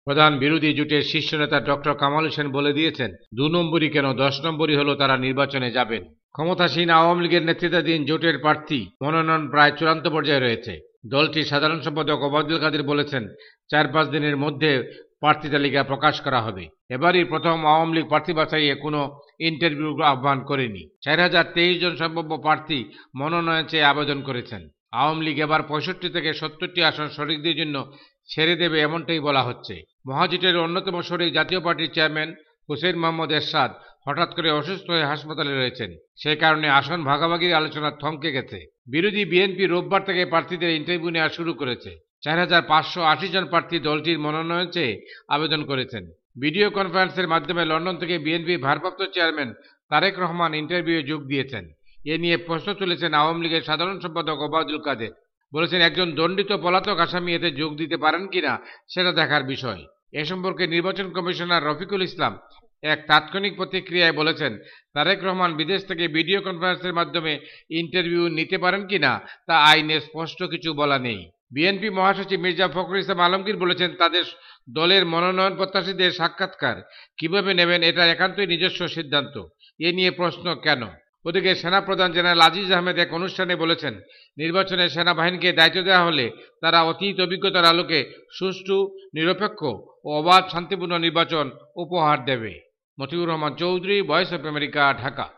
প্রধান বিরোধী জোটের শীর্ষ নেতা ডক্টর কামাল হোসেন বলে দিয়েছেন, ২ নম্বরই কেন ১০ নম্বরই হলো তারা নির্বাচনে যাবেন। ক্ষমতাসীন আওয়ামী লীগের নেতৃত্বাধীন জোটের প্রার্থী মনোনয়ন প্রায় চূড়ান্ত পর্যায়ে রয়েছে। দলটির সাধারণ সম্পাদক ওবায়দুল কাদের বলেছেন, ৪-৫ দিনের মধ্যে প্রার্থী তালিকা প্রকাশ করা হবে। এবারই প্রথম আওয়ামী লীগ প্রার্থী বাছাইয়ে কোনো ইন্টারভিউ আহ্বান করেনি। ৪,০২৩ জন সম্ভাব্য প্রার্থী মনোনয়ন চেয়ে আবেদন করেছেন। আওয়ামী লীগ এবার ৬৫ থেকে ৭০টি আসন শরিকদের জন্য ছেড়ে দেবে এমনটাই বলা হচ্ছে। মহাজোটের অন্যতম শরিক জাতীয় পার্টির চেয়ারম্যান হুসেইন মোহাম্মদ এরশাদ হঠাৎ করে অসুস্থ হয়ে হাসপাতালে রয়েছেন। সে কারণে আসন ভাগাভাগির আলোচনা থমকে গেছে। বিরোধী বিএনপি রোববার থেকে প্রার্থীদের ইন্টারভিউ নেওয়া শুরু করেছে। ৪,৫৮০ জন প্রার্থী দলটির মনোনয়ন চেয়ে আবেদন করেছেন। ভিডিও কনফারেন্সের মাধ্যমে লন্ডন থেকে বিএনপি ভারপ্রাপ্ত চেয়ারম্যান তারেক রহমান ইন্টারভিউয়ে যোগ দিয়েছেন। এ নিয়ে প্রশ্ন তুলেছেন আওয়ামী লীগের সাধারণ সম্পাদক ওবায়দুল কাদের। বলেছেন, একজন দণ্ডিত পলাতক আসামি এতে যোগ দিতে পারেন কিনা সেটা দেখার বিষয়। এ সম্পর্কে নির্বাচন কমিশনার রফিকুল ইসলাম এক তাৎক্ষণিক প্রতিক্রিয়ায় বলেছেন, তারেক রহমান বিদেশ থেকে ভিডিও কনফারেন্সের মাধ্যমে ইন্টারভিউ নিতে পারেন কিনা তা আইনে স্পষ্ট কিছু বলা নেই। বিএনপি মহাসচিব মির্জা ফখরুল ইসলাম আলমগীর বলেছেন, তাদের দলের মনোনয়ন প্রত্যাশীদের সাক্ষাৎকার কিভাবে নেবেন এটা একান্তই নিজস্ব সিদ্ধান্ত। এ নিয়ে প্রশ্ন কেন? ওদিকে সেনাপ্রধান জেনারেল আজিজ আহমেদ এক অনুষ্ঠানে বলেছেন, নির্বাচনে সেনাবাহিনীকে দায়িত্ব দেওয়া হলে তারা অতীত অভিজ্ঞতার আলোকে সুষ্ঠু, নিরপেক্ষ ও অবাধ শান্তিপূর্ণ নির্বাচন উপহার দেবে। Motiur Rahman Chowdhury, voice of America, Dhaka.